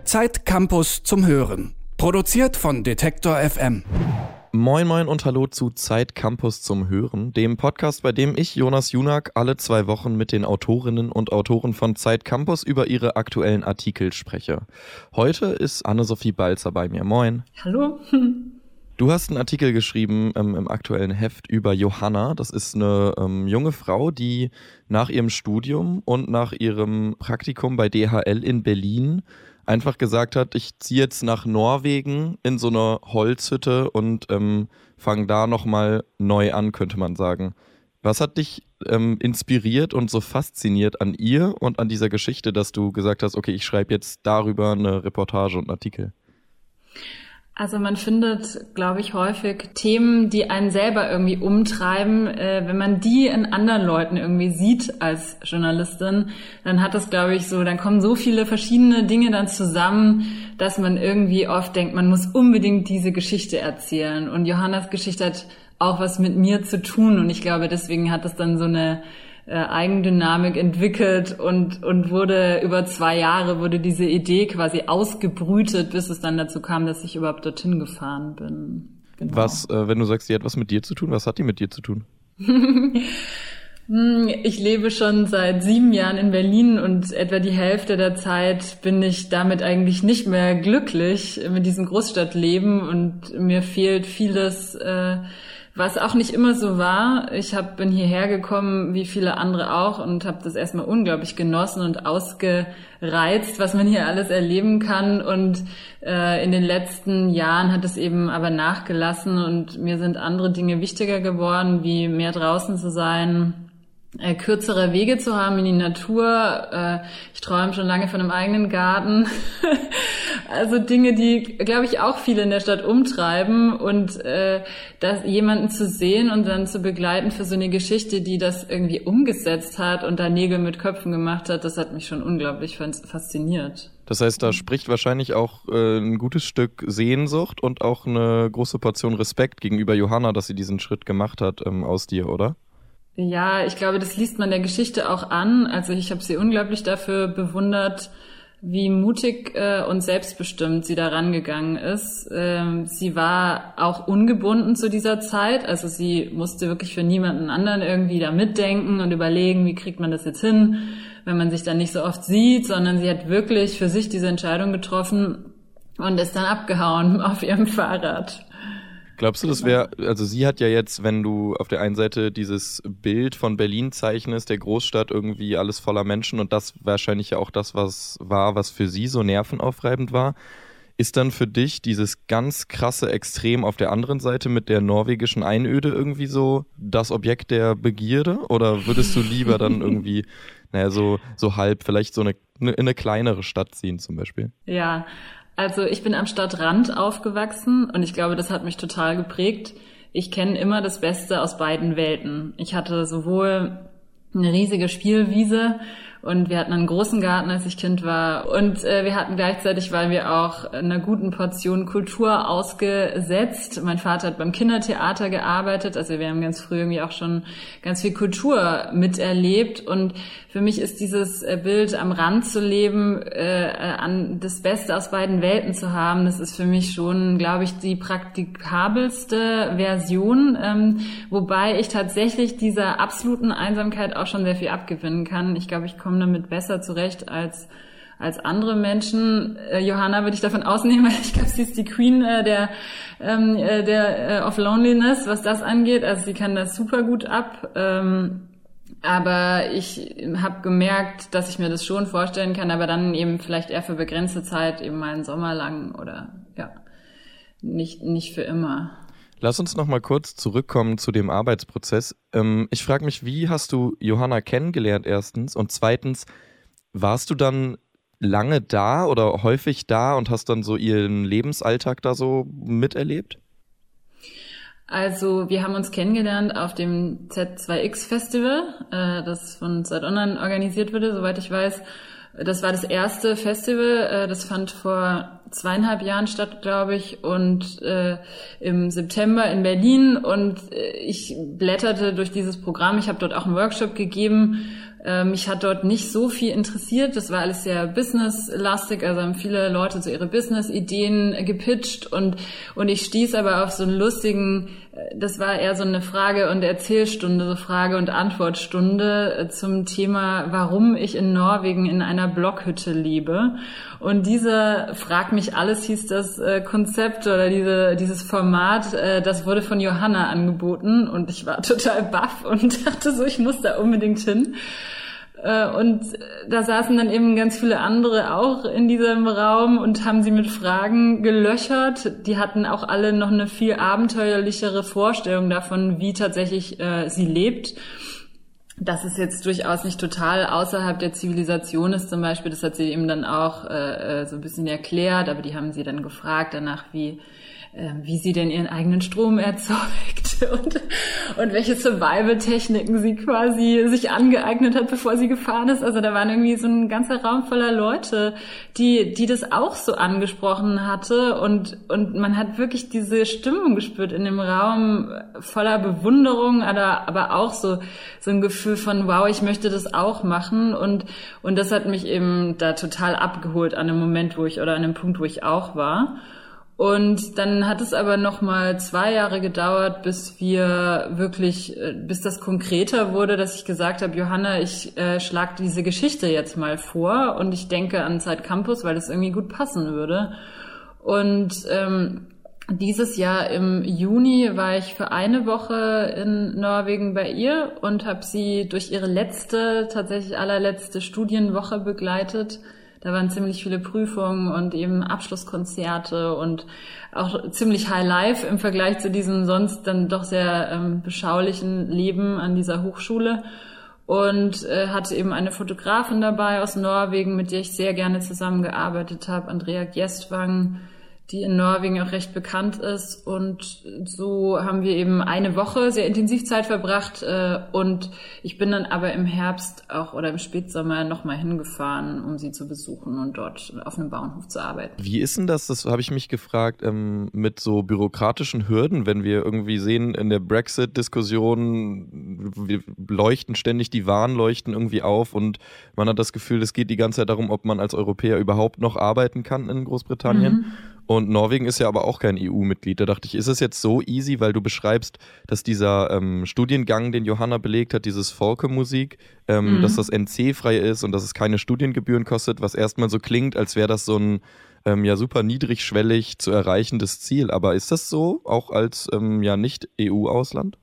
Zeit Campus zum Hören. Produziert von Detektor FM. Moin moin und hallo zu Zeit Campus zum Hören, dem Podcast, bei dem ich, Jonas Junak, alle 2 Wochen mit den Autorinnen und Autoren von Zeit Campus über ihre aktuellen Artikel spreche. Heute ist Anne-Sophie Balzer bei mir. Moin. Hallo. Du hast einen Artikel geschrieben im aktuellen Heft über Johanna. Das ist eine junge Frau, die nach ihrem Studium und nach ihrem Praktikum bei DHL in Berlin einfach gesagt hat, ich ziehe jetzt nach Norwegen in so eine Holzhütte und fange da nochmal neu an, könnte man sagen. Was hat dich inspiriert und so fasziniert an ihr und an dieser Geschichte, dass du gesagt hast, okay, ich schreibe jetzt darüber eine Reportage und einen Artikel? Also man findet, glaube ich, häufig Themen, die einen selber irgendwie umtreiben. Wenn man die in anderen Leuten irgendwie sieht als Journalistin, dann hat das, glaube ich, so, dann kommen so viele verschiedene Dinge dann zusammen, dass man irgendwie oft denkt, man muss unbedingt diese Geschichte erzählen. Und Johannas Geschichte hat auch was mit mir zu tun. Und ich glaube, deswegen hat es dann so eine Eigendynamik entwickelt und wurde über 2 Jahre wurde diese Idee quasi ausgebrütet, bis es dann dazu kam, dass ich überhaupt dorthin gefahren bin. Genau. Was, wenn du sagst, die hat was mit dir zu tun, was hat die mit dir zu tun? Ich lebe schon seit 7 Jahren in Berlin und etwa die Hälfte der Zeit bin ich damit eigentlich nicht mehr glücklich mit diesem Großstadtleben und mir fehlt vieles, was auch nicht immer so war. Ich bin hierher gekommen, wie viele andere auch, und habe das erstmal unglaublich genossen und ausgereizt, was man hier alles erleben kann. Und in den letzten Jahren hat es eben aber nachgelassen und mir sind andere Dinge wichtiger geworden, wie mehr draußen zu sein, kürzere Wege zu haben in die Natur. Ich träume schon lange von einem eigenen Garten. Also Dinge, die, glaube ich, auch viele in der Stadt umtreiben, und das jemanden zu sehen und dann zu begleiten für so eine Geschichte, die das irgendwie umgesetzt hat und da Nägel mit Köpfen gemacht hat, das hat mich schon unglaublich fasziniert. Das heißt, da spricht wahrscheinlich auch ein gutes Stück Sehnsucht und auch eine große Portion Respekt gegenüber Johanna, dass sie diesen Schritt gemacht hat aus dir, oder? Ja, ich glaube, das liest man der Geschichte auch an. Also ich habe sie unglaublich dafür bewundert, wie mutig und selbstbestimmt sie da rangegangen ist. Sie war auch ungebunden zu dieser Zeit. Also sie musste wirklich für niemanden anderen irgendwie da mitdenken und überlegen, wie kriegt man das jetzt hin, wenn man sich dann nicht so oft sieht, sondern sie hat wirklich für sich diese Entscheidung getroffen und ist dann abgehauen auf ihrem Fahrrad. Glaubst du, das wäre, also sie hat ja jetzt, wenn du auf der einen Seite dieses Bild von Berlin zeichnest, der Großstadt, irgendwie alles voller Menschen, und das wahrscheinlich ja auch das, was für sie so nervenaufreibend war, ist dann für dich dieses ganz krasse Extrem auf der anderen Seite mit der norwegischen Einöde irgendwie so das Objekt der Begierde? Oder würdest du lieber dann irgendwie, so halb, vielleicht so in eine kleinere Stadt ziehen zum Beispiel? Ja, also ich bin am Stadtrand aufgewachsen und ich glaube, das hat mich total geprägt. Ich kenne immer das Beste aus beiden Welten. Ich hatte sowohl eine riesige Spielwiese und wir hatten einen großen Garten, als ich Kind war. Und wir hatten gleichzeitig, weil wir auch einer guten Portion Kultur ausgesetzt. Mein Vater hat beim Kindertheater gearbeitet. Also wir haben ganz früh irgendwie auch schon ganz viel Kultur miterlebt. Und für mich ist dieses Bild, am Rand zu leben, an das Beste aus beiden Welten zu haben, das ist für mich schon, glaube ich, die praktikabelste Version. Wobei ich tatsächlich dieser absoluten Einsamkeit auch schon sehr viel abgewinnen kann. Ich glaube, ich komme damit besser zurecht als andere Menschen. Johanna würde ich davon ausnehmen, weil ich glaube, sie ist die Queen der of Loneliness, was das angeht. Also sie kann das super gut ab. Aber ich habe gemerkt, dass ich mir das schon vorstellen kann, aber dann eben vielleicht eher für begrenzte Zeit, eben mal einen Sommer lang oder ja, nicht für immer. Lass uns noch mal kurz zurückkommen zu dem Arbeitsprozess. Ich frage mich, wie hast du Johanna kennengelernt erstens, und zweitens, warst du dann lange da oder häufig da und hast dann so ihren Lebensalltag da so miterlebt? Also wir haben uns kennengelernt auf dem Z2X-Festival, das von Zeit Online organisiert wurde, soweit ich weiß. Das war das erste Festival, das fand vor 2,5 Jahren statt, glaube ich, und im September in Berlin. Und ich blätterte durch dieses Programm. Ich habe dort auch einen Workshop gegeben Mich hat dort nicht so viel interessiert. Das war alles sehr businesslastig, also haben viele Leute so ihre Business-Ideen gepitcht und ich stieß aber auf so einen lustigen, das war eher so eine Frage- und Erzählstunde, so Frage- und Antwortstunde zum Thema, warum ich in Norwegen in einer Blockhütte lebe. Und diese Frag mich alles hieß das Konzept oder dieses Format, das wurde von Johanna angeboten und ich war total baff und dachte so, ich muss da unbedingt hin. Und da saßen dann eben ganz viele andere auch in diesem Raum und haben sie mit Fragen gelöchert. Die hatten auch alle noch eine viel abenteuerlichere Vorstellung davon, wie tatsächlich sie lebt. Dass es jetzt durchaus nicht total außerhalb der Zivilisation ist zum Beispiel, das hat sie eben dann auch so ein bisschen erklärt, aber die haben sie dann gefragt danach, wie sie denn ihren eigenen Strom erzeugt und welche Survival-Techniken sie quasi sich angeeignet hat, bevor sie gefahren ist. Also da waren irgendwie so ein ganzer Raum voller Leute, die das auch so angesprochen hatte und man hat wirklich diese Stimmung gespürt in dem Raum voller Bewunderung, aber auch so ein Gefühl von, wow, ich möchte das auch machen und das hat mich eben da total abgeholt an einem Moment, an einem Punkt, wo ich auch war. Und dann hat es aber noch mal 2 Jahre gedauert, bis das konkreter wurde, dass ich gesagt habe, Johanna, ich schlage diese Geschichte jetzt mal vor und ich denke an Zeit Campus, weil das irgendwie gut passen würde. Und dieses Jahr im Juni war ich für eine Woche in Norwegen bei ihr und habe sie durch ihre tatsächlich allerletzte Studienwoche begleitet. Da waren ziemlich viele Prüfungen und eben Abschlusskonzerte und auch ziemlich High Life im Vergleich zu diesem sonst dann doch sehr beschaulichen Leben an dieser Hochschule. Und hatte eben eine Fotografin dabei aus Norwegen, mit der ich sehr gerne zusammengearbeitet habe, Andrea Gjestvang, die in Norwegen auch recht bekannt ist. Und so haben wir eben eine Woche sehr intensiv Zeit verbracht. Und ich bin dann aber im Herbst auch oder im Spätsommer nochmal hingefahren, um sie zu besuchen und dort auf einem Bauernhof zu arbeiten. Wie ist denn das habe ich mich gefragt, mit so bürokratischen Hürden, wenn wir irgendwie sehen, in der Brexit-Diskussion, wir leuchten ständig, die Warnleuchten irgendwie auf und man hat das Gefühl, es geht die ganze Zeit darum, ob man als Europäer überhaupt noch arbeiten kann in Großbritannien. Mhm. Und Norwegen ist ja aber auch kein EU-Mitglied. Da dachte ich, ist es jetzt so easy, weil du beschreibst, dass dieser Studiengang, den Johanna belegt hat, dieses Folke-Musik, dass das NC-frei ist und dass es keine Studiengebühren kostet, was erstmal so klingt, als wäre das so ein super niedrigschwellig zu erreichendes Ziel. Aber ist das so, auch als Nicht-EU-Ausland?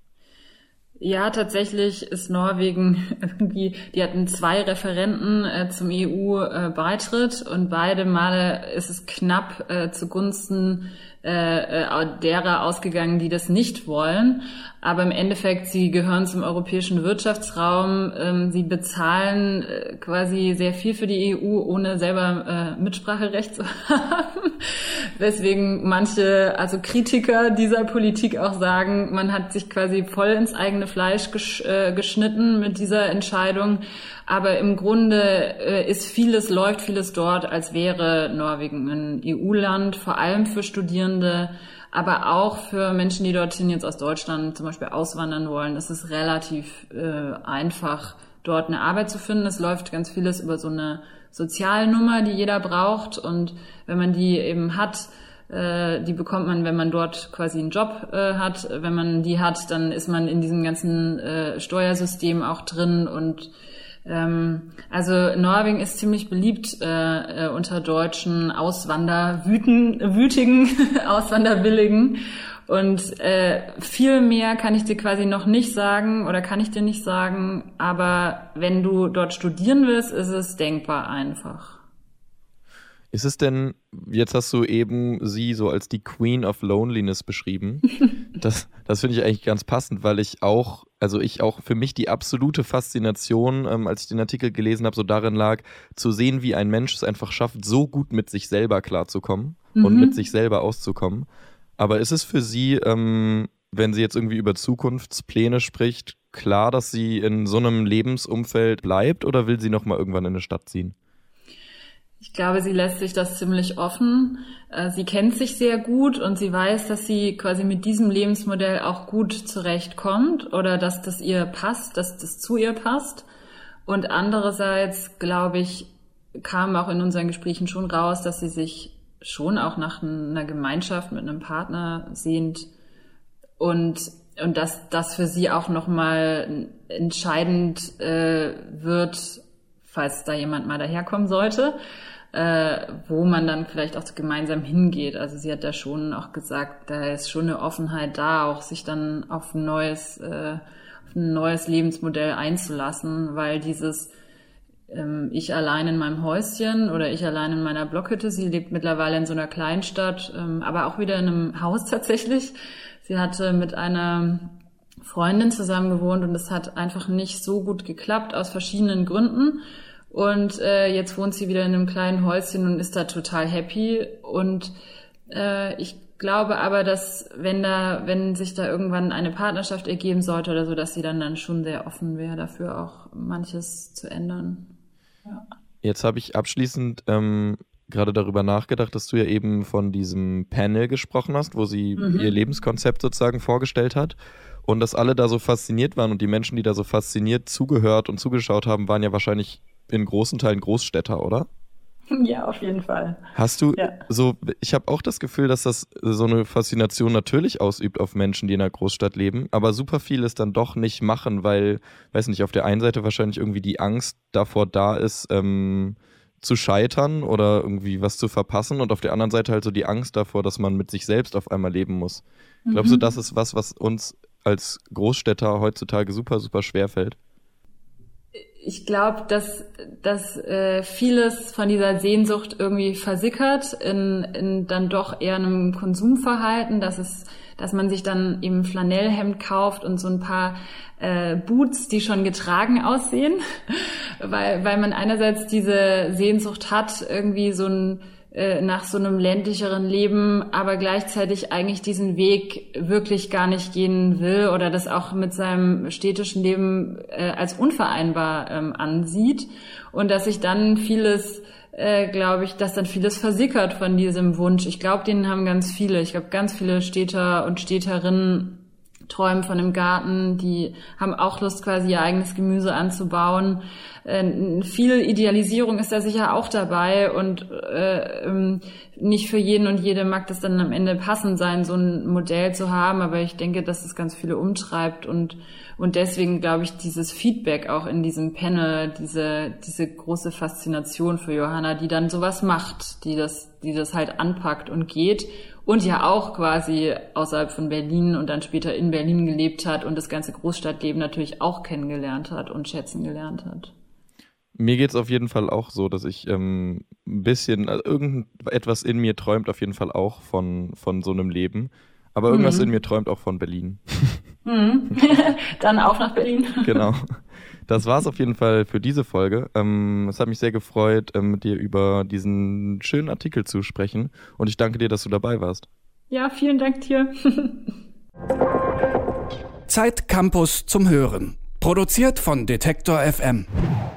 Ja, tatsächlich ist Norwegen irgendwie, die hatten 2 Referenten zum EU-Beitritt und beide Male ist es knapp zugunsten derer ausgegangen, die das nicht wollen. Aber im Endeffekt, sie gehören zum europäischen Wirtschaftsraum. Sie bezahlen quasi sehr viel für die EU, ohne selber Mitspracherecht zu haben. Weswegen manche, also Kritiker dieser Politik auch sagen, man hat sich quasi voll ins eigene Fleisch geschnitten mit dieser Entscheidung. Aber im Grunde läuft vieles dort, als wäre Norwegen ein EU-Land, vor allem für Studierende, aber auch für Menschen, die dorthin jetzt aus Deutschland zum Beispiel auswandern wollen. Es ist relativ einfach, dort eine Arbeit zu finden. Es läuft ganz vieles über so eine Sozialnummer, die jeder braucht. Und wenn man die eben hat, die bekommt man, wenn man dort quasi einen Job hat. Wenn man die hat, dann ist man in diesem ganzen Steuersystem auch drin und also Norwegen ist ziemlich beliebt unter deutschen wütigen Auswanderwilligen und viel mehr kann ich dir quasi noch nicht sagen oder kann ich dir nicht sagen, aber wenn du dort studieren willst, ist es denkbar einfach. Ist es denn, jetzt hast du eben sie so als die Queen of Loneliness beschrieben. Das finde ich eigentlich ganz passend, weil ich auch für mich die absolute Faszination, als ich den Artikel gelesen habe, so darin lag, zu sehen, wie ein Mensch es einfach schafft, so gut mit sich selber klarzukommen und mit sich selber auszukommen. Aber ist es für sie, wenn sie jetzt irgendwie über Zukunftspläne spricht, klar, dass sie in so einem Lebensumfeld bleibt oder will sie nochmal irgendwann in eine Stadt ziehen? Ich glaube, sie lässt sich das ziemlich offen. Sie kennt sich sehr gut und sie weiß, dass sie quasi mit diesem Lebensmodell auch gut zurechtkommt oder dass das ihr passt, dass das zu ihr passt. Und andererseits, glaube ich, kam auch in unseren Gesprächen schon raus, dass sie sich schon auch nach einer Gemeinschaft mit einem Partner sehnt und dass das für sie auch nochmal entscheidend wird, falls da jemand mal daherkommen sollte, wo man dann vielleicht auch gemeinsam hingeht. Also sie hat da schon auch gesagt, da ist schon eine Offenheit da, auch sich dann auf ein neues Lebensmodell einzulassen, weil dieses ich allein in meinem Häuschen oder ich allein in meiner Blockhütte, sie lebt mittlerweile in so einer Kleinstadt, aber auch wieder in einem Haus tatsächlich. Sie hatte mit einer Freundin zusammen gewohnt und es hat einfach nicht so gut geklappt aus verschiedenen Gründen. Und jetzt wohnt sie wieder in einem kleinen Häuschen und ist da total happy. Und ich glaube aber, dass wenn sich da irgendwann eine Partnerschaft ergeben sollte oder so, dass sie dann schon sehr offen wäre, dafür auch manches zu ändern. Ja. Jetzt habe ich abschließend gerade darüber nachgedacht, dass du ja eben von diesem Panel gesprochen hast, wo sie ihr Lebenskonzept sozusagen vorgestellt hat und dass alle da so fasziniert waren und die Menschen, die da so fasziniert zugehört und zugeschaut haben, waren ja wahrscheinlich in großen Teilen Großstädter, oder? Ja, auf jeden Fall. Hast du ich habe auch das Gefühl, dass das so eine Faszination natürlich ausübt auf Menschen, die in einer Großstadt leben, aber super viel es dann doch nicht machen, weil, weiß nicht, auf der einen Seite wahrscheinlich irgendwie die Angst davor da ist, zu scheitern oder irgendwie was zu verpassen und auf der anderen Seite halt so die Angst davor, dass man mit sich selbst auf einmal leben muss. Glaubst du, das ist was uns als Großstädter heutzutage super, super schwer fällt? Ich glaube, dass vieles von dieser Sehnsucht irgendwie versickert in dann doch eher einem Konsumverhalten, dass man sich dann eben Flanellhemd kauft und so ein paar Boots, die schon getragen aussehen, weil man einerseits diese Sehnsucht hat, irgendwie nach so einem ländlicheren Leben, aber gleichzeitig eigentlich diesen Weg wirklich gar nicht gehen will oder das auch mit seinem städtischen Leben als unvereinbar ansieht und dass sich dann vieles, dass dann vieles versickert von diesem Wunsch. Ich glaube, den haben ganz viele. Ich glaube, ganz viele Städter und Städterinnen träumen von einem Garten, die haben auch Lust, quasi ihr eigenes Gemüse anzubauen. Viel Idealisierung ist da sicher auch dabei und nicht für jeden und jede mag das dann am Ende passend sein, so ein Modell zu haben, aber ich denke, dass es ganz viele umtreibt und deswegen glaube ich, dieses Feedback auch in diesem Panel, diese große Faszination für Johanna, die dann sowas macht, die das halt anpackt und geht und ja auch quasi außerhalb von Berlin und dann später in Berlin gelebt hat und das ganze Großstadtleben natürlich auch kennengelernt hat und schätzen gelernt hat. Mir geht's auf jeden Fall auch so, dass ich ein bisschen, also irgendetwas in mir träumt auf jeden Fall auch von so einem Leben. Aber irgendwas in mir träumt auch von Berlin. Dann auch nach Berlin. Genau. Das war's auf jeden Fall für diese Folge. Es hat mich sehr gefreut, mit dir über diesen schönen Artikel zu sprechen. Und ich danke dir, dass du dabei warst. Ja, vielen Dank dir. Zeit Campus zum Hören. Produziert von Detektor FM.